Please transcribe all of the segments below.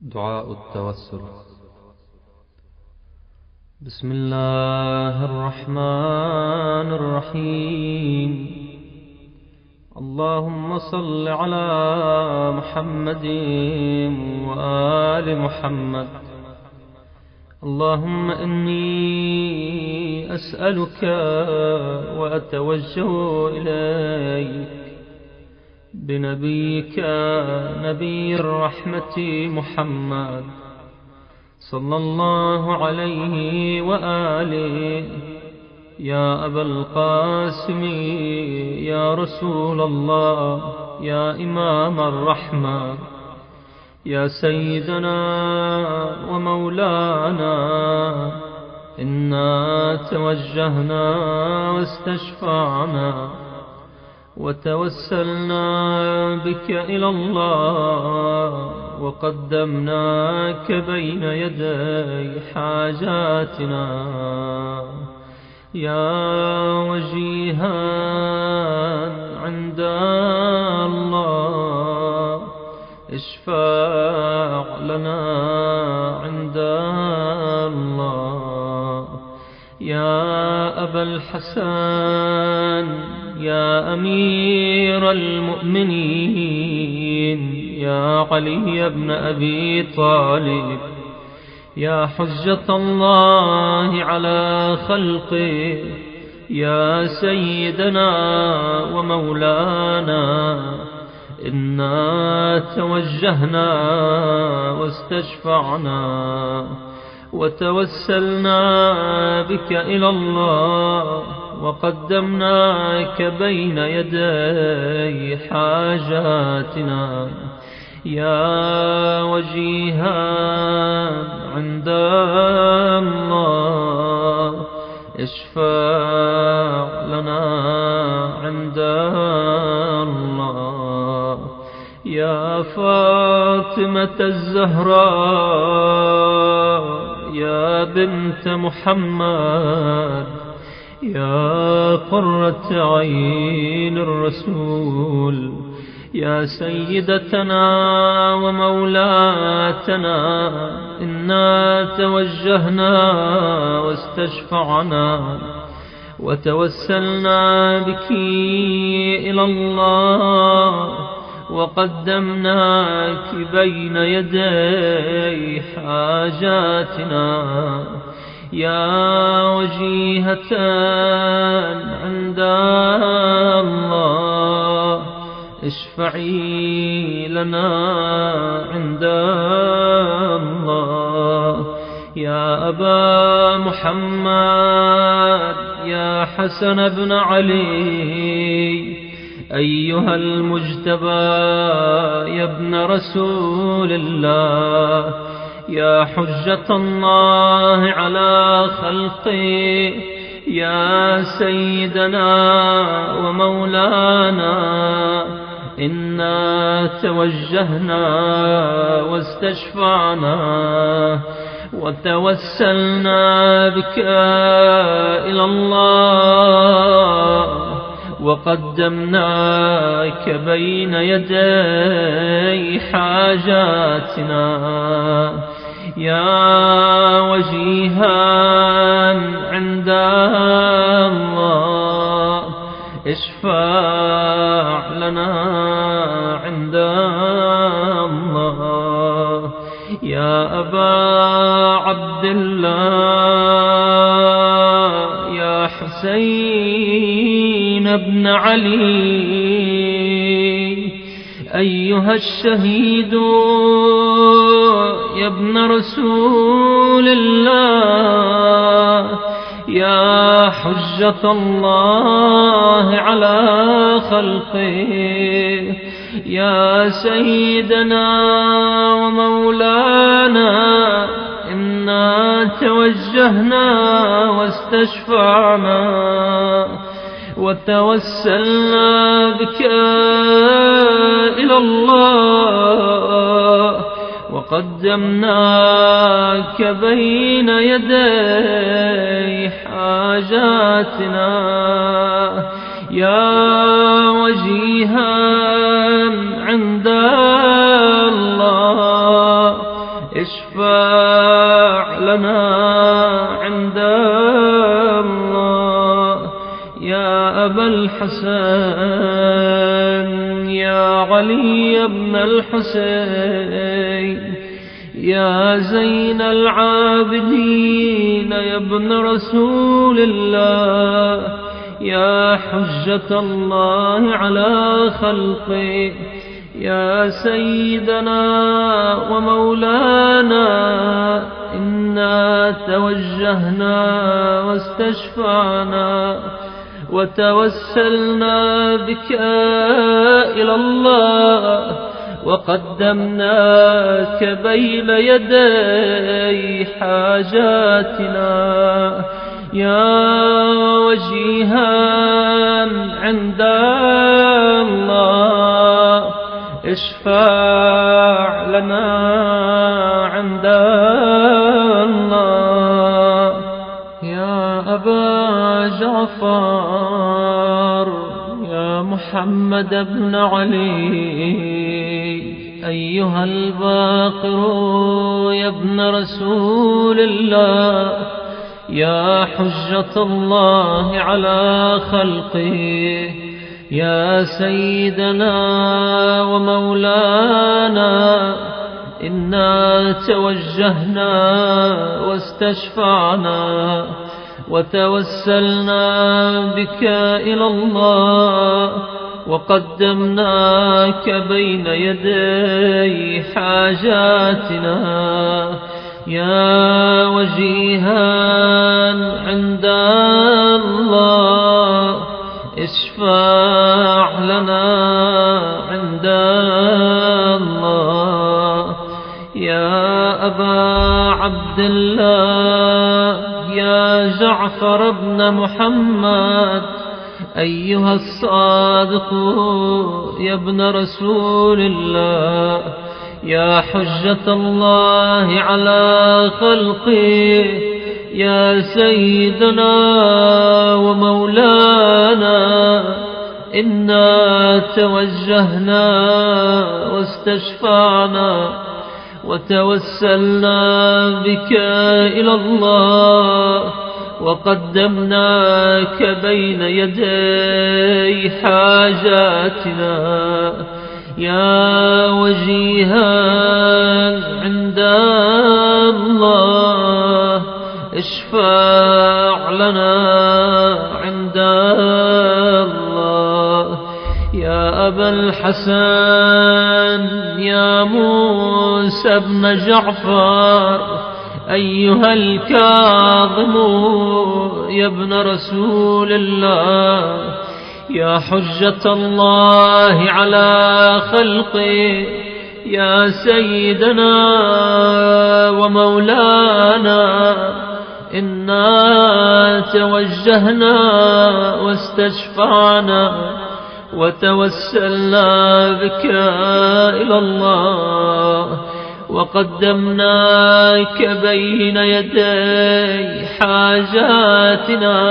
دعاء التوسل. بسم الله الرحمن الرحيم. اللهم صل على محمد وآل محمد. اللهم إني أسألك وأتوجه إليك بنبيك نبي الرحمة محمد صلى الله عليه وآله، يا أبا القاسم، يا رسول الله، يا إمام الرحمة، يا سيدنا ومولانا، إنا توجهنا واستشفعنا وتوسلنا بك إلى الله، وقدمناك بين يدي حاجاتنا، يا وجيها عند الله، اشفع لنا عند الله. يا أبا الحسن، يا أمير المؤمنين، يا علي بن أبي طالب، يا حجة الله على خلقه، يا سيدنا ومولانا، إنا توجهنا واستشفعنا وتوسلنا بك إلى الله، وقدمناك بين يدي حاجاتنا، يا وجيها عند الله، اشفع لنا عند الله. يا فاطمة الزهراء، يا بنت محمد، يا قرة عين الرسول، يا سيدتنا ومولاتنا، إنا توجهنا واستشفعنا وتوسلنا بك إلى الله، وقدمناك بين يدي حاجاتنا، يا وجيهة عند الله، اشفعي لنا عند الله. يا أبا محمد، يا حسن بن علي، أيها المجتبى يا ابن رسول الله، يا حجة الله على خلقه، يا سيدنا ومولانا، إنا توجهنا واستشفعنا وتوسلنا بك إلى الله، وقدمناك بين يدي حاجاتنا، يا وجيها عند الله، اشفع لنا عند الله. يا أبا عبد الله، يا حسين بن علي، أيها الشهيد يا ابن رسول الله، يا حجة الله على خلقه، يا سيدنا ومولانا، إنا توجهنا واستشفعنا وتوسلنا بك إلى الله، وقدمناك بين يدي حاجاتنا، يا وجيها عند الله، اشفع لنا عند الله. يا أبا الحسن يا علي بن الحسين يا زين العابدين يا ابن رسول الله، يا حجة الله على خلقه، يا سيدنا ومولانا، إنا توجهنا واستشفعنا وتوسلنا بك إلى الله، وقدمناك بين يدي حاجاتنا. يا وجيها عند الله اشفع لنا عند الله. يا أبا جعفر يا محمد بن علي أيها الباقر يا ابن رسول الله، يا حجة الله على خلقه، يا سيدنا ومولانا، إنا توجهنا واستشفعنا وتوسلنا بك إلى الله، وقدمناك بين يدي حاجاتنا. يا وجيها عند الله اشفع لنا عند الله. يا أبا عبد الله يا جعفر بن محمد أيها الصادق يا ابن رسول الله، يا حجة الله على خلقه، يا سيدنا ومولانا، إنا توجهنا واستشفعنا وتوسلنا بك إلى الله، وقدمناك بين يدي حاجاتنا. يا وجيها عند الله اشفع لنا عند الله. يا أبا الحسن يا موسى بن جعفر أيها الكاظم يا ابن رسول الله، يا حجة الله على خلقه، يا سيدنا ومولانا، إنا توجهنا واستشفعنا وتوسلنا بك إلى الله، وقدمناك بين يدي حاجاتنا.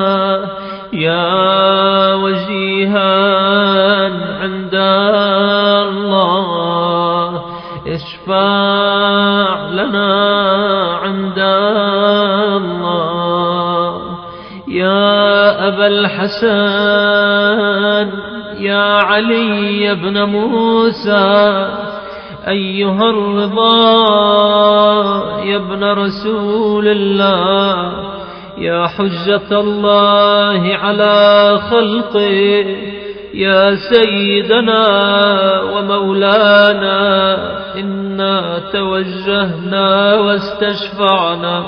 يا وجيها عند الله اشفع لنا عند الله. يا أبا الحسن يا علي بن موسى أيها الرضا يا ابن رسول الله، يا حجة الله على خلقه، يا سيدنا ومولانا، إنا توجهنا واستشفعنا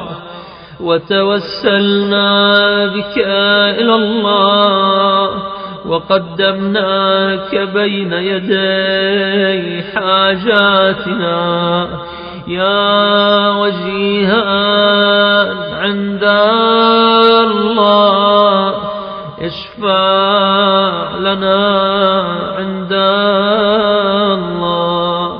وتوسلنا بك إلى الله، وقدمناك بين يدي حاجاتنا. يا وجيها عند الله اشفع لنا عند الله.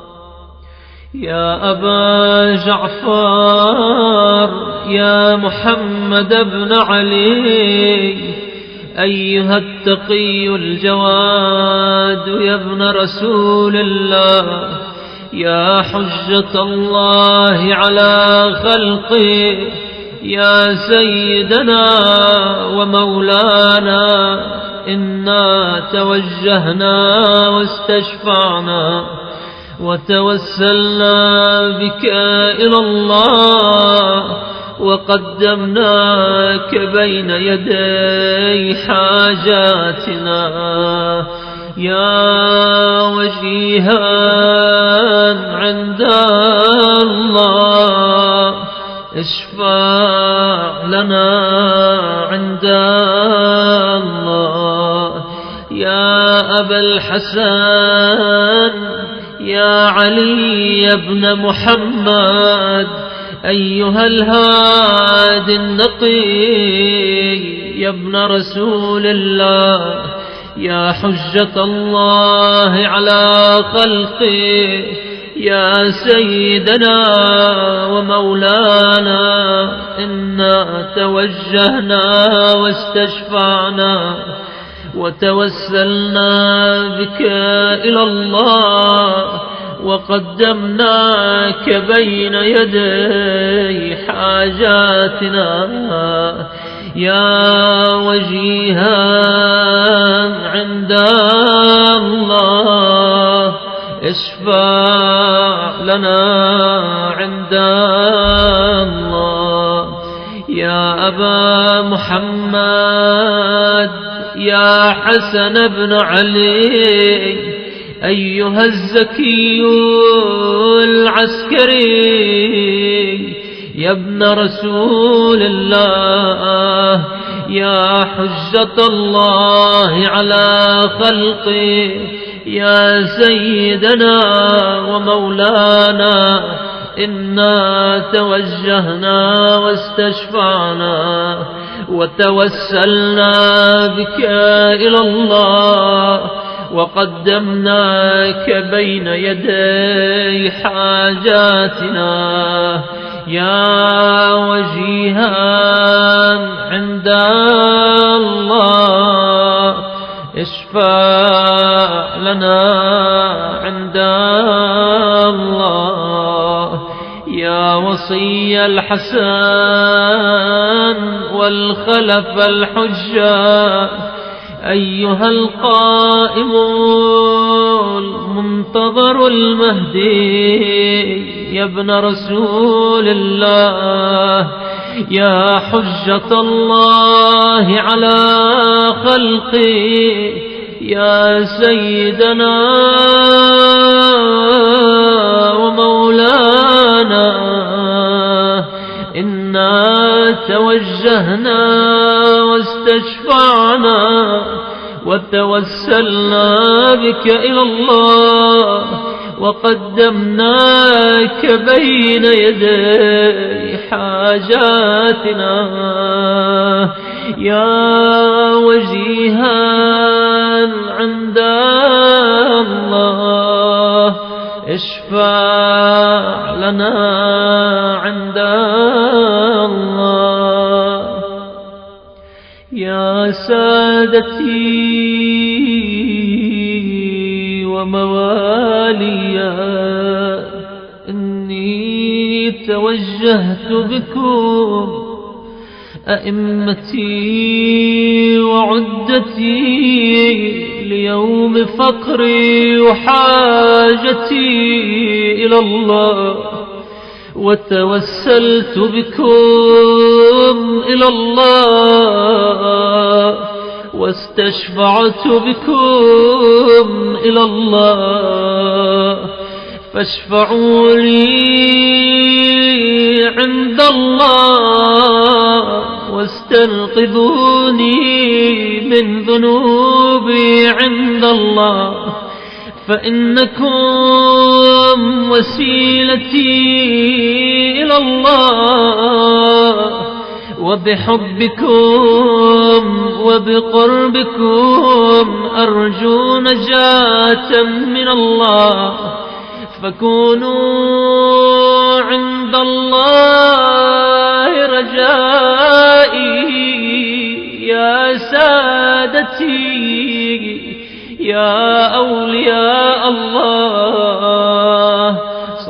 يا أبا جعفر يا محمد بن علي أيها التقي الجواد يا ابن رسول الله، يا حجة الله على خلقه، يا سيدنا ومولانا، إنا توجهنا واستشفعنا وتوسلنا بك إلى الله، وقدمناك بين يدي حاجاتنا. يا وجيها عند الله، اشفع لنا عند الله. يا أبا الحسن، يا علي بن محمد، أيها الهادي النقي، يا ابن رسول الله، يا حجة الله على خلقه، يا سيدنا ومولانا، إنا توجهنا واستشفعنا وتوسلنا بك إلى الله، وقدمناك بين يدي حاجاتنا. يا وجيها عند الله، اشفع لنا عند الله. يا أبا محمد، يا حسن بن علي، أيها الزكي العسكري، يا ابن رسول الله، يا حجة الله على خلقه، يا سيدنا ومولانا، إنا توجهنا واستشفعنا وتوسلنا بك إلى الله، وقدمناك بين يدي حاجاتنا. يا وجيها عند الله، اشفع لنا عند الله. يا وصي الحسن والخلف الحجة، أيها القائم المنتظر المهدي، يا ابن رسول الله، يا حجة الله على خلقه، يا سيدنا ومولانا، إنا توجهنا واستشفعنا وتوسلنا بك إلى الله، وقدمناك بين يدي حاجاتنا. يا وجيها عند الله، اشفع لنا عند الله. يا سادتي ومواليا، إني توجهت بكم أئمتي وعدتي ليوم فقري وحاجتي إلى الله، وتوسلت بكم إلى الله، واستشفعت بكم إلى الله، فاشفعوا لي عند الله، واستنقذوني من ذنوبي عند الله، فإنكم وسيلتي إلى الله، وبحبكم وبقربكم أرجو نجاة من الله، فكونوا عند الله رجائي. يا سادتي، يا أولياء الله،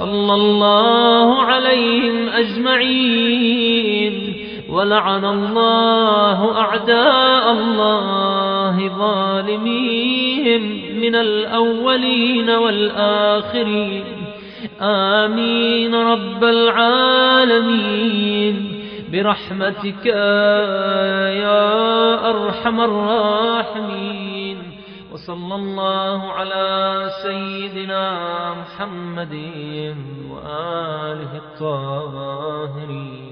صلى الله عليهم أجمعين. ولعن الله أعداء الله ظالميهم من الأولين والآخرين. آمين رب العالمين برحمتك يا أرحم الراحمين. وصلى الله على سيدنا محمد وآله الطاهرين.